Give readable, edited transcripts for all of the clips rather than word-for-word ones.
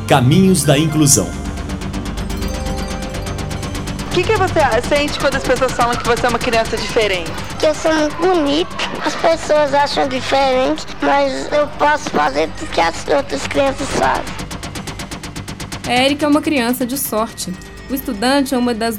Caminhos da Inclusão. O que você sente quando as pessoas falam que você é uma criança diferente? Que eu sou muito bonita, as pessoas acham diferente, mas eu posso fazer tudo que as outras crianças fazem. Érica é uma criança de sorte. O estudante é uma das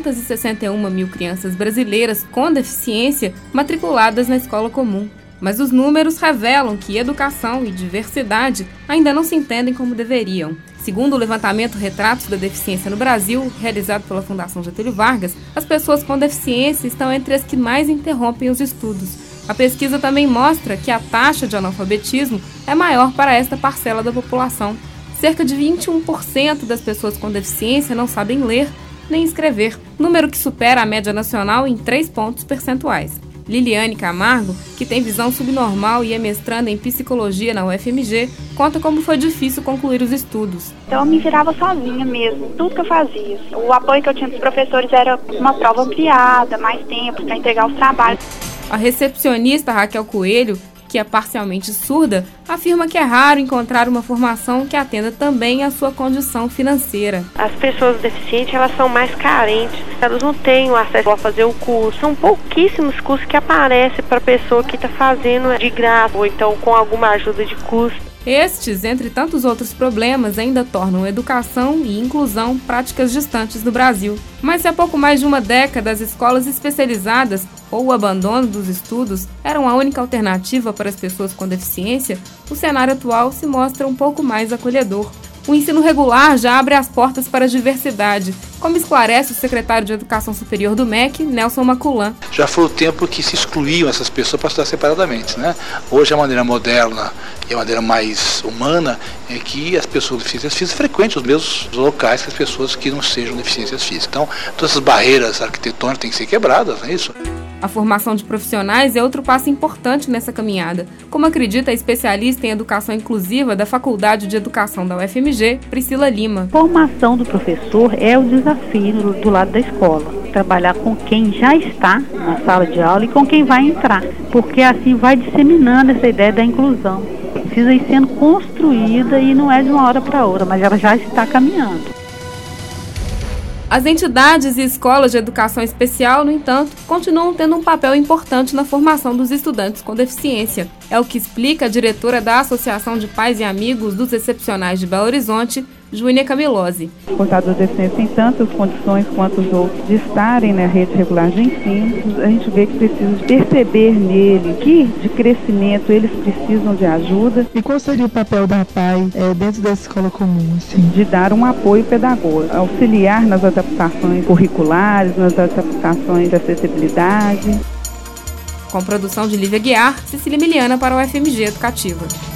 261 mil crianças brasileiras com deficiência matriculadas na escola comum. Mas os números revelam que educação e diversidade ainda não se entendem como deveriam. Segundo o levantamento Retratos da Deficiência no Brasil, realizado pela Fundação Getúlio Vargas, as pessoas com deficiência estão entre as que mais interrompem os estudos. A pesquisa também mostra que a taxa de analfabetismo é maior para esta parcela da população. Cerca de 21% das pessoas com deficiência não sabem ler nem escrever, número que supera a média nacional em 3 pontos percentuais. Liliane Camargo, que tem visão subnormal e é mestranda em psicologia na UFMG, conta como foi difícil concluir os estudos. Então eu me virava sozinha mesmo, tudo que eu fazia. O apoio que eu tinha dos professores era uma prova ampliada, mais tempo para entregar os trabalhos. A recepcionista Raquel Coelho, que é parcialmente surda, afirma que é raro encontrar uma formação que atenda também à sua condição financeira. As pessoas deficientes, elas são mais carentes, elas não têm o acesso a fazer o curso. São pouquíssimos cursos que aparecem para a pessoa que está fazendo de graça ou então com alguma ajuda de custo. Estes, entre tantos outros problemas, ainda tornam educação e inclusão práticas distantes no Brasil. Mas se há pouco mais de uma década as escolas especializadas ou o abandono dos estudos eram a única alternativa para as pessoas com deficiência, o cenário atual se mostra um pouco mais acolhedor. O ensino regular já abre as portas para a diversidade, como esclarece o secretário de Educação Superior do MEC, Nelson Maculan. Já foi o tempo que se excluíam essas pessoas para estudar separadamente, né? Hoje a maneira moderna e a maneira mais humana é que as pessoas com deficiências físicas frequentem os mesmos locais que as pessoas que não sejam deficiências físicas. Então, todas essas barreiras arquitetônicas têm que ser quebradas, não é isso? A formação de profissionais é outro passo importante nessa caminhada, como acredita a especialista em educação inclusiva da Faculdade de Educação da UFMG, Priscila Lima. A formação do professor é o desafio do lado da escola. Trabalhar com quem já está na sala de aula e com quem vai entrar, porque assim vai disseminando essa ideia da inclusão. Precisa ir sendo construída e não é de uma hora para outra, mas ela já está caminhando. As entidades e escolas de educação especial, no entanto, continuam tendo um papel importante na formação dos estudantes com deficiência. É o que explica a diretora da Associação de Pais e Amigos dos Excepcionais de Belo Horizonte, Júnia Camilose. O portador de deficiência tem tantas condições quanto os outros de estarem na rede regular de ensino. A gente vê que precisa perceber nele que de crescimento eles precisam de ajuda. E qual seria o papel da PAI dentro da escola comum? Assim? De dar um apoio pedagógico, auxiliar nas adaptações curriculares, nas adaptações de acessibilidade. Com produção de Lívia Guiar, Cecília Miliana para o UFMG Educativa.